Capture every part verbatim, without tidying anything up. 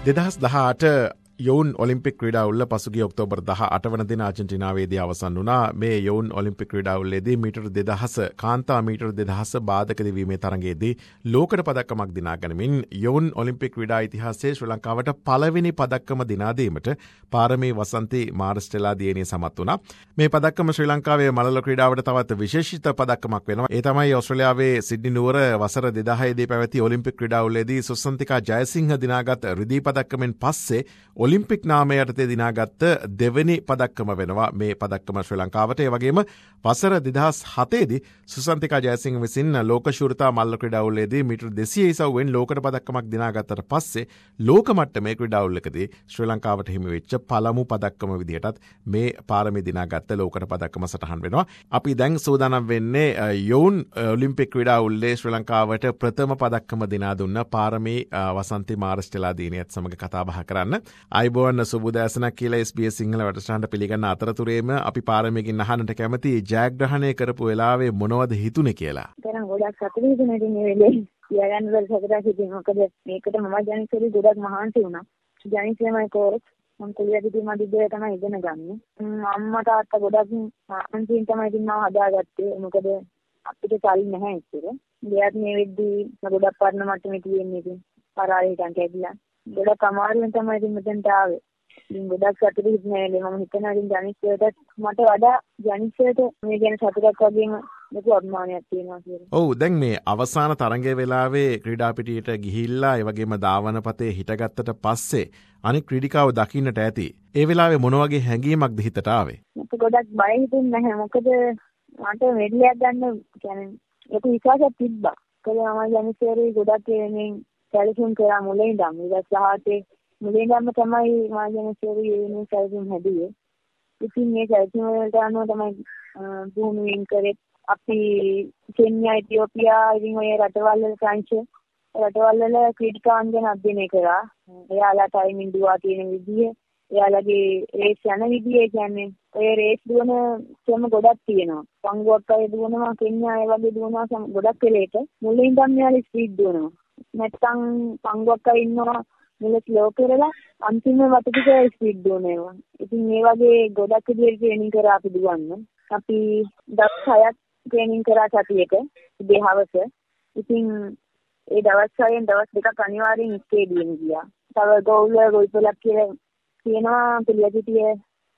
දෙදහස් දහඅට යොවුන් ඔලිම්පික් ක්‍රීඩාවල පසුගිය ඔක්තෝබර් දහඅට වන දින ආර්ජන්ටිනාවේදී අවසන් වුණා. මේ යොවුන් ඔලිම්පික් ක්‍රීඩාවලදී මීටර් දෙදහස කාන්තා මීටර් දෙදහස බාධක දිවීමේ තරගයේදී ලෝකඩ පදක්කමක් දිනා ගනිමින් යොවුන් ඔලිම්පික් ක්‍රීඩා ඉතිහාසයේ ශ්‍රී ලංකාවට පළවෙනි පදක්කම දිනා දීමට පාරමී වසන්ති මාර්ස්ටෙලා දියණිය සමත් වුණා. මේ පදක්කම ශ්‍රී ලංකාවේ මලල ක්‍රීඩාවට තවත් විශේෂිත පදක්කමක් වෙනවා. ඒ තමයි ඕස්ට්‍රේලියාවේ සිඩ්නි නුවර වසර දෙදහය දී පැවති ඔලිම්පික් ක්‍රීඩාවලදී සුසන්තිකා ජයසිංහ දිනාගත් රිදී පදක්කමෙන් පස්සේ ඔලිම්පික් නාමය යටතේ දිනාගත්ත දෙවැනි පදක්කම වෙනවා මේ පදක්කම ශ්‍රී ලංකාවට. ඒ වගේම වසර දෙදහස් හතේ දී සුසන්තිකා ජයසිංහ විසින් ලෝක ශූරතා මල්ල ක්‍රීඩාවලදී මීටර් දෙසිය ඉසව්වෙන් ලෝකඩ පදක්කමක් දිනාගත්තට පස්සේ ලෝක මට්ටමේ ක්‍රීඩාවලකදී ශ්‍රී ලංකාවට හිමි වෙච්ච පළමු පදක්කම විදිහටත් මේ පාරමී දිනාගත්ත ලෝකඩ පදක්කම සටහන් වෙනවා. අපි දැන් සූදානම් වෙන්නේ යොවුන් ඔලිම්පික් ක්‍රීඩාවලේ ශ්‍රී ලංකාවට ප්‍රථම පදක්කම දිනා දුන්න පාරමී වසන්ති මාර්ස්ටෙලා දියණියත් සමග කතා බහ කරන්න. අයිබෝන් සුබුදෑසනක් කියලා එස් බී එස් සිංහල වැඩසටහනට පිළිගන්න අතරතුරේම අපි පාරමීකින් අහන්නට කැමති ජයග්‍රහණය කරපු වෙලාවේ මොනවද හිතුනේ කියලා. තරම් ගොඩක් සතුටු හිතුනේ ඉතින් මේ වෙලේ. කියාගන්න බැරි සතුටක් හිතෙනවා. මොකද මේකට මම ජනිසරි ගොඩක් මහන්සි වුණා. ජනිසෙමයි කෝච් මම කුලියදී මදිදේ තමයි ඉගෙන ගන්න. අම්මා තාත්තා ගොඩක් මහන්සියෙන් තමයි ඉතින් මාව හදාගත්තේ. මොකද අපිට සල්ලි නැහැ ඉතින්. ගියාත් මේ වෙද්දී ගොඩක් පරණ මට්ටමේ තියෙන්නේ ඉතින් පරාලෙන් කැඩිලා. ගොඩක් අමාරුවෙන් තමයි ඉතින් මෙතෙන්ට ආවේ. ඉතින් ගොඩක් සතුටු හිතෙන්නේ මම හිතනවා ඉතින් ජනිස්සට මට වඩා ජනිස්සට මේ ගැන සතුටක් වගේම ලොකු අභිමානයක් තියෙනවා කියලා. ඔව් දැන් මේ අවසාන තරගයේ වෙලාවේ ක්‍රීඩා පිටියට ගිහිල්ලා ඒ වගේම ධාවන පතේ හිටගත්තට පස්සේ අනිත් ක්‍රීඩිකාව දකින්නට ඇති. ඒ වෙලාවේ මොන වගේ හැඟීමක්ද හිතට ආවේ? මට ගොඩක් බය හිතුන්නේ නැහැ. මොකද මට මෙඩලියක් ගන්න කියන්නේ ලොකු විශ්වාසයක් තිබ්බා. මොකද මම ජනිස්සරි ගොඩක් මේ සැලසුම් කරා මුලින් ඉඳන් ඊට පස්සේ මුලින් ඉඳන්ම තමයි මාජනසේරි මේ සැලසුම් හැදුවේ. ඉතින් මේ සැලසුම් වලට අනුව තමයි භූමියෙන් කරේ. අපි කෙන්යා ඉතියෝපියා ඉතින් ඔය රටවල් වල ප්‍රංශ රටවල් වල ක්‍රීඩිකාන් ගැන අධ්‍යයනය කරා. එයාලා ටයිමින් දුවා තියෙන විදිය, එයාලගේ රේස් යන විදිය කියන්නේ ඔය රේස් දුවන ක්‍රම ගොඩක් තියෙනවා. පංගුවක් අය දුවනවා, කෙන්යා අය වගේ දුවනවා ගොඩක් වෙලේට. මුලින් ඉඳන් මෙයාලා ස්පීඩ් දුවනවා. නැත්තම් පංගුවක් අය ඉන්නවා මුල ස්ලෝ කරලා අන්තිම වටපිට ස්පීඩ් දුවනවා. ඉතින් මේ වගේ ගොඩක් විදිහට ට්‍රේනින් කරා අපි දුවන්න. අපි දවස් හයක් ට්‍රේනින් කරා සතියක ඉතින් හවස. ඉතින් ඒ දවස් හයෙන් දවස් දෙකක් අනිවාර්යෙන් ස්ටේඩියම් ගියා. තව ගෝල් ගෝල්පලක් කියලා තියෙනවා පිළියදිටිය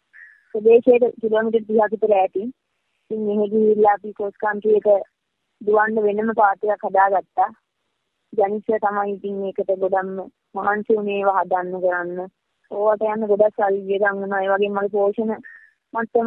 ප්‍රදේශයේ කිලෝමීටර් තිහක් විතර ඇති. ඉතින් මෙහෙ ගිහිල්ලා අපි ක්‍රොස් කන්ට්‍රි එක දුවන්න වෙනම පාත් එකක් හදාගත්තා. ජනිස්ස තමයි ඉතින් මේකට ගොඩක්ම මහන්සි වුණේ ඒවා හදන්න කරන්න. ඕවට යන්න ගොඩක් සල්ලි වියදම් වුණා. ඒ වගේම මගේ පෝෂණ මට්ටම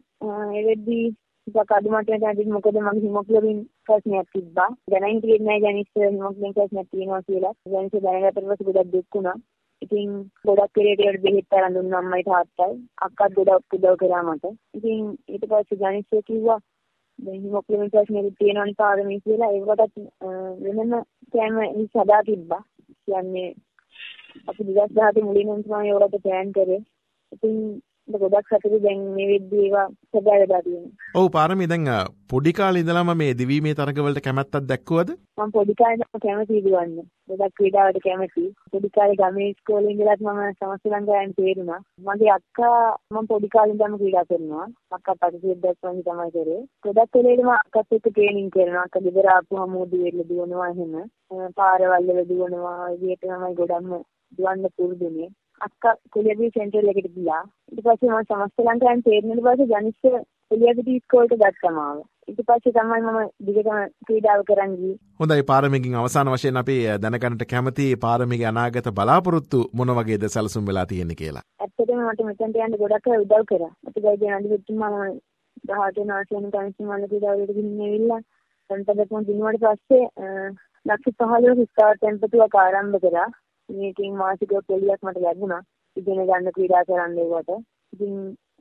ඒ වෙද්දී ටිකක් අඩු මට්ටමට ඇවිත් මොකද මගේ හිමොග්ලොබින් ප්‍රශ්නයක් තිබ්බා. දැනන් කියෙන්නේ නැහැ ජනිස්ස හිමොග්ලොබින් ප්‍රශ්නයක් තියෙනවා කියලා. ජනිස්ස දැනගත්තට පස්සේ ගොඩක් දුක් වුණා. ඉතින් ගොඩක් පෙරේට බෙහෙත් අරන් දුන්නා අම්මයි තාත්තයි. අක්කත් ගොඩක් උදව් කරා මට. ඉතින් ඊට පස්සේ ජනිස්ස කිව්වා දැන් හිමොග්ලොබින් ප්‍රශ්නයක් තියෙනවනේ පාරමී කියලා. ඒකටත් වෙනම කැම ඉස්සදා තිබ්බා. කියන්නේ අපි දෙදහස් දහතේ මුලින්ම තමයි ඒකට ප්ලෑන් කරේ. ඉතින් ගොඩක් සතුටු දැන් මේ වෙද්දී ඒවා සබාවලා තියෙනවා. ඔව් පාරමී දැන් පොඩි කාලේ ඉඳලම මේ දිවීමේ තරගවලට කැමැත්තක් දැක්කුවද? මම පොඩි කාලේ ඉඳන් කැමතියි දුවන්න. ගොඩක් ක්‍රීඩාවට කැමතියි. පොඩි කාලේ ගමේ ඉස්කෝලේ ඉඳලත් මම සමස්ත ලංකාවෙන් තේරුණා. මගේ අක්කා මම පොඩි කාලේ ඉඳන්ම ක්‍රීඩා කරනවා. අක්කා පරිසරයක් වගේ තමයි කරේ. ගොඩක් වෙලේට මම අක්කත් එක්ක ට්‍රේනින් කරනවා. අක්කා ගෙදර ආපුවම උදේට දුවනවා එහෙම. පාරවල් වල දුවනවා. ඒ විදිහට තමයි ගොඩක්ම දුවන්න පුරුදුනේ. අක්කා කුලියදී සෙන්ටර් එකට ගියා. ඊට පස්සේ මම සමස්ත ලංකාවෙන් තේරුණාට පස්සේ ජනිස්ස කුලියදී ඉස්කෝලේට ගත්තම ආවා. ඊට පස්සේ තමයි මම දිගටම ක්‍රීඩාව කරන් ගියේ. හොඳයි පාරමීකින් අවසාන වශයෙන් අපි දැනගන්නට කැමති පාරමීගේ අනාගත බලාපොරොත්තු මොන වගේද සැලසුම් වෙලා තියෙන්නේ කියලා. ඇත්තටම මට මෙතනට යන්න ගොඩක් උදව් කරා. අපි ගයි යන දෙතුමා මම දහතුන් ආසියානු කමිටුමල ක්‍රීඩාවලට ගිහින් ඇවිල්ලා සම්පදකම දිනුවට පස්සේ ලක්ෂ පහළොව ස්ථාවර ටෙම්පතුවක් ආරම්භ කරා. මේකෙන් මාසික පොලියක් මට ලැබුණා. ඉගෙන ගන්න ක්‍රීඩා කරන්න ඒකට. ඉතින්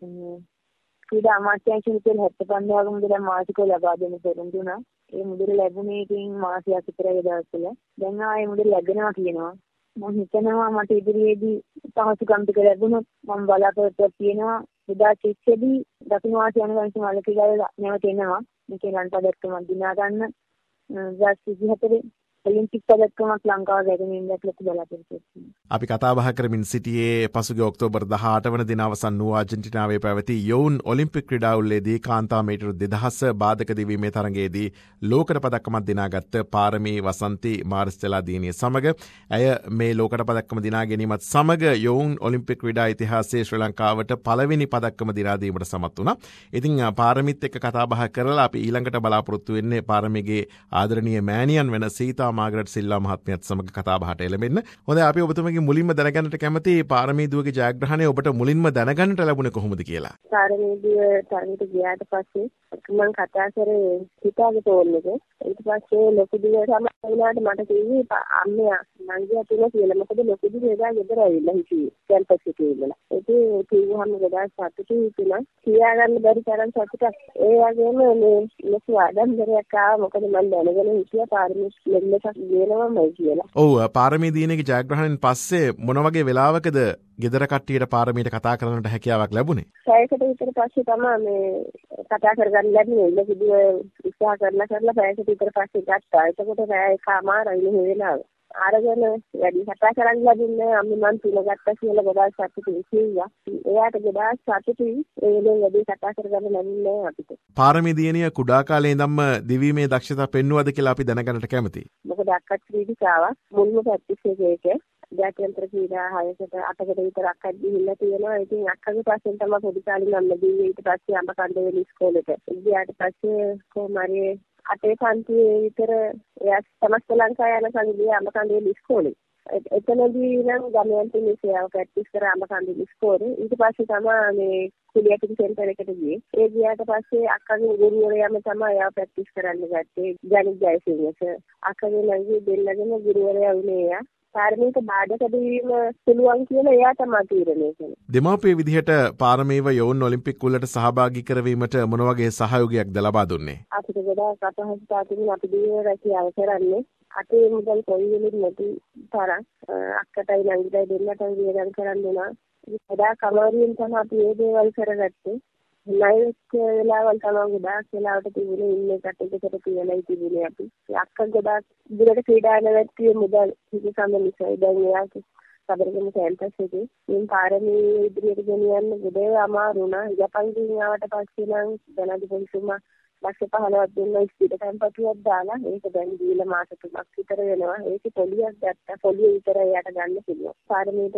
ක්‍රීඩා අමාත්‍යාංශයෙන් ඉතින් හැත්තෑ පන්දාක මුදල මාසිකව ලබා දෙන්න පෙරම්දුනා. ඒ මුදල ලැබුණේ ඉතින් මාසයක් විතරයි දවස්වල. දැන් ආයේ මුදල ලැබෙනවා කියනවා. මම හිතනවා මට ඉදිරියේදී පහසුකම් ටික ලැබුණොත් මම බලාපොරොත්තු වෙනවා. එදා චිත්තේදී දකුණු ආසියානු කමිටුව මල ක්‍රීඩාවේ නැවත එනවා. මේකේ රන් පදක්කම දිනා ගන්න. දෙදහස් විසිහතරේ ඔලිම්පික් පදක්කමක් ලංකාව ගැනීමට ලොකු බලාපොරොත්තුවක් තියෙනවා. අපි කතා බහ කරමින් සිටියේ පසුගිය ඔක්තෝබර් දහඅට වන දින අවසන් වූ ආජන්ටිනාවේ පැවති යොවුන් ඔලිම්පික් ක්‍රීඩාවලදී කාන්තා මීටර දෙදහස බාධක දිවීමේ තරගයේදී ලෝකඩ පදක්කමක් දිනාගත්ත පාරමී වසන්ති මාරිස්ටෙලා දියණිය සමග ඇය මේ ලෝකඩ පදක්කම දිනා ගැනීමත් සමග යොවුන් ඔලිම්පික් ක්‍රීඩා ඉතිහාසයේ ශ්‍රී ලංකාවට පළවෙනි පදක්කම දිනා දීමට සමත් වුණා. ඉතින් පාරමිත් එක්ක කතා බහ කරලා අපි ඊළඟට බලාපොරොත්තු වෙන්නේ පාරමීගේ ආදරණීය මෑණියන් වෙන සීතා මාගරට් සිල්වා මහත්මියත් සමග කතා බහට එළඹෙන්න. හොඳයි අපි ඔබතුමගේ මුලින්ම දැනගන්නට කැමති පාරමී දුවගේ ජයග්‍රහණය ඔබට මුලින්ම දැනගන්නට ලැබුණේ කොහොමද කියලා. පාරමී දුව තරගයට ගියාට පස්සේ මම කතා කරේ හිතාගේ ෆෝන් එක. ඊට පස්සේ ලොකු දුව තමයි වුණාට මට කිව්වේ අම්මයා නංගියා තුන කියලා. මොකද ලොකු දුව එදා ගෙදර ඇවිල්ලා හිටියේ කැම්පස් එකේ ඉඳලා. ඒක කිව්වහම ගොඩාක් සතුටුයි කියලා. කියා ගන්න බැරි තරම් සතුටක්. ඒ වගේම මේ ලොකු ආඩම්බරයක් ආවා. මොකද මම දැනගෙන හිටියා පාරමී ලෙල්ලක් ගේනවමයි කියලා. ඔව් පාරමී දිනේගේ ජයග්‍රහණයෙන් පස්සේ මොන වගේ වෙලාවකද ගෙදර කට්ටියට පාරමීට කතා කරන්නට හැකියාවක් ලැබුණේ? පැයකට විතර පස්සේ තමයි මේ කතා කරගන්න ලැබුණේ. ඒක කිව්ව උත්සාහ කරලා කරලා පැයකට විතර පස්සේ ගත්තා. ඒකකොට රෑ එකමාරයි මේ වෙලාව. අරගෙන වැඩි කතා කරන්න ලැබුණේ අම්මේ මන් තුන ගත්තා කියලා ගොඩාක් සතුටුයි කිව්වා. එයාට ගොඩාක් සතුටුයි ඒ වෙලේ වැඩි කතා කරගන්න ලැබුණේ අපිට. පාරමී දියණිය කුඩා කාලේ ඉඳන්ම දිවීමේ දක්ෂතා පෙන්වුවද කියලා අපි දැනගන්නට කැමතියි. මොකද අක්කත් ක්‍රීඩිකාවක් මුල්ම ප්‍රැක්ටිස් එකේ ජාත්‍යන්තර ක්‍රීඩා හයකට අටකට විතර අක්කත් ගිහිල්ලා තියෙනවා. ඉතින් අක්කගේ පස්සෙන් තමයි පොඩි කාලේ මම දීවේ. ඊට පස්සේ අම්ම කණ්ඩේවල ඉස්කෝලේට. ගියාට පස්සේ කොහමරි අටේ පන්තියේ විතර එයා සමස්ත ලංකාව යන සංගීතය අම්ම කණ්ඩේවල ඉස්කෝලේ. එතනදී නම් ගමයන් තුනේසියාව ප්‍රැක්ටිස් කරා අම්ම කණ්ඩේවල ඉස්කෝලේ. ඊට පස්සේ තමයි මේ කුලියටින් සෙන්ටර් එකට ගියේ. ඒ ගියාට පස්සේ අක්කගේ ගුරුවරයාම තමයි එයා ප්‍රැක්ටිස් කරන්න ගත්තේ. ජනිත් ජයසිංහ. අක්කගේ ළඟදී දෙන්නගෙන ගුරුවරයා වුණේ එයා. පාරමීට බාධක දීම පුළුවන් කියලා එයා තමයි තීරණය කළේ. දෙමාපිය විදිහට පාරමීව යොවුන් ඔලිම්පික් උළට සහභාගී කරවීමට මොන වගේ සහයෝගයක්ද ලබා දුන්නේ? අපිට ගොඩාක් අපහසුතාවයන් තිබුණා. අපි දීවේ රැකියාව කරන්නේ. අතේ මුදල් කොයිවෙලෙත් නැති තරම් අක්කටයි නංගිටයි දෙන්නටම වියදම් කරන්න උනා. ගොඩාක් අමාරුවෙන් තමයි අපි මේ දේවල් කරගත්තේ. නයිට් වෙලාවල් තමයි ගොඩාක් වෙලාවට තිබුණේ ඉන්නේ කටේකට තියලායි තිබුණේ අපි. අක්ක ගොඩාක් දුරට ක්‍රීඩා නැවැත්තියේ මුදල් කිසිසම් නිසා දැන් එයාට සබරගම කැම්පස් එකේ මේ පාරමී ඉදිරියට ගෙනියන්න ගොඩේ අමාරු වුණා. ජපාන් ගිහින් ආවට පස්සේ නම් ජනාධිපතිතුමා ලක්ෂ පහළොවක් දෙන්න ඉස්පිට කැම්පසුවක් දාලා ඒක දැන් දීලා මාස තුනක් විතර වෙනවා. ඒකේ පොලියක් ගත්තා. පොලිය විතර එයාට ගන්න පුළුවන්. පාරමීට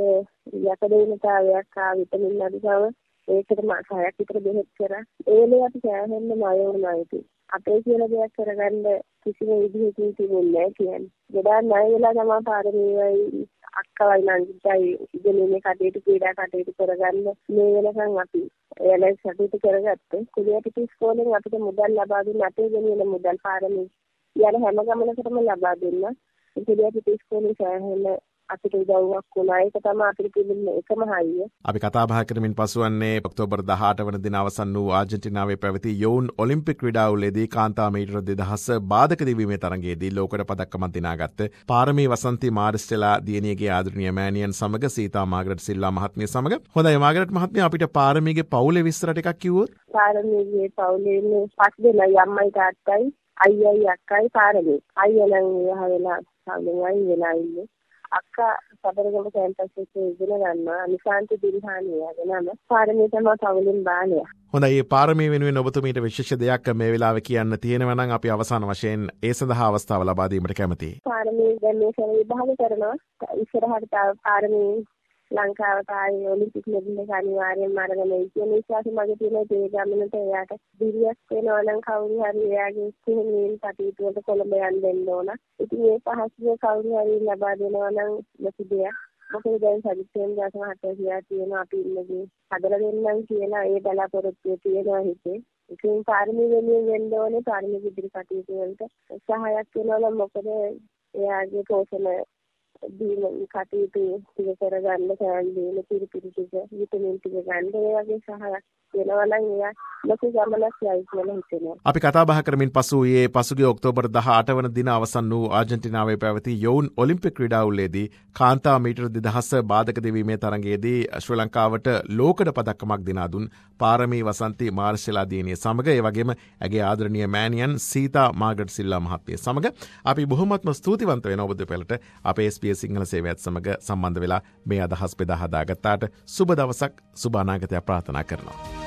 යකඩේනතාවයක් ආ විටමින් අඩුකම ඒකට මාස හයක් විතර බෙහෙත් කරා. ඒලේ අපි සෑහෙන්න මය වුණා ඉතින්. අපේ කියලා දෙයක් කරගන්න කිසිම විදිහකින් තිබුණේ නැහැ කියන්නේ. ගොඩාක් ණය වෙලා තමයි පාරමීවයි අක්කවයි නංගිටයි ඉගෙනීමේ කටයුතු ක්‍රීඩා කටයුතු කරගන්න මේ වෙනකන් අපි එයාලා කටයුතු කරගත්තේ. කුලියට ඉස්කෝලෙන් අපිට මුදල් ලබා දුන්න අපේ ගෙනියන මුදල් පාරමී යන හැම ගමනකටම ලබා දුන්නා. කුලියට ඉස්කෝලේ සෑහෙන්න අපිට උදව්වක් වුණා. ඒක තමයි අපිට තිබුණේ එකම හයිය. අපි කතා බහ කරමින් පසුවන්නේ ඔක්තෝබර් දහඅට වන දින අවසන් වූ ආජන්ටිනාවේ පැවති යොවුන් ඔලිම්පික් ක්‍රීඩාවලදී කාන්තා මීටර දෙදහස බාධක දිවීමේ තරගයේදී ලෝකඩ පදක්කමක් දිනාගත්ත පාරමී වසන්ති මාරිස්ටෙලා දියණියගේ ආදරණීය මෑණියන් සමග සීතා මාගරට් සිල්වා මහත්මිය සමග. හොඳයි මාගරට් මහත්මිය අපිට පාරමීගේ පවුලේ විස්තර ටිකක් කිව්වොත්? පාරමීගේ පවුලේ ඉන්නේ පස් දෙනයි අම්මයි තාත්තයි අයියයි අක්කයි පාරමී. අයියා නම් විවාහ වෙලා සාමෙන්වයි වෙලා ඉන්නේ. අක්කා සබරගම කැම්පස් එකේ ඉගෙන ගන්නවා. නිශාන්ති දිල්හානිය නම. පාරමී තමයි පවුලෙන් බාලයා. හොඳයි මේ පාරමී වෙනුවෙන් ඔබතුමීට විශේෂ දෙයක් මේ වෙලාවේ කියන්න තියෙනවා නම් අපි අවසාන වශයෙන් ඒ සඳහා අවස්ථාව ලබා දීමට කැමතියි. පාරමී දැන් මේ සැරේ විභාග කරනවා. ඉස්සරහට පාරමී ලංකාවට ආයේ ඔලිම්පික් මෙඩල් එක අනිවාර්යෙන්ම අරගෙන ඉන්න කියන විශ්වාසය මගේ තියෙනවා. ඒ ගමනට එයාට දිරියක් වෙනවා නම් කවුරු හරි එයාගේ සිහිනෙන් කටයුතු වලට කොළඹ යන්න දෙන්න ඕන. ඉතින් මේ පහසුව කවුරු හරි ලබා දෙනවා නම් ලොකු දෙයක්. මොකද දැන් සජිත්යෙන් දාසම හතර කියලා තියෙනවා අපි ඉන්නේ හදලා දෙන්නම් කියලා ඒ බලාපොරොත්තුව තියෙනවා හිතේ. ඉතින් පාරමී වෙනුවෙන් වෙන්න ඕනේ. පාරමී ඉදිරි කටයුතු වලට සහායක් වෙනවා නම් මොකද එයාගේ පෝෂණ දීම කටයුතු ටික කරගන්න සෑම දෙයක්ම පිළිපිලි ටික විටමින් ටික ගන්න ඒ වගේ සහායක් කෙලවලා එයා ලොකු ගමනක් යයි කියලා හිතෙනවා. අපි කතා බහ කරමින් පසු ඊයේ පසුගිය ඔක්තෝබර් දහඅට වන දින අවසන් වූ ආජන්ටිනාවේ පැවති යොවුන් ඔලිම්පික් ක්‍රීඩාවලදී කාන්තා මීටර දෙදහස බාධක දෙවීමේ තරගයේදී ශ්‍රී ලංකාවට ලෝකඩ පදක්කමක් දිනා දුන් පාරමී වසන්ති මාර්ෂලා දියණිය සමග ඒ වගේම ඇගේ ආදරණීය මෑණියන් සීතා මාගට් සිල්වා මහත්මිය සමග අපි බොහොමත්ම ස්තුතිවන්ත වෙනවා ඔබ දෙපළට අපේ එස් බී එස් සිංහල සේවයත් සමග සම්බන්ධ වෙලා මේ අදහස් බෙදා හදාගත්තාට සුබ දවසක් සුබ අනාගතයක් ප්‍රාර්ථනා කරනවා.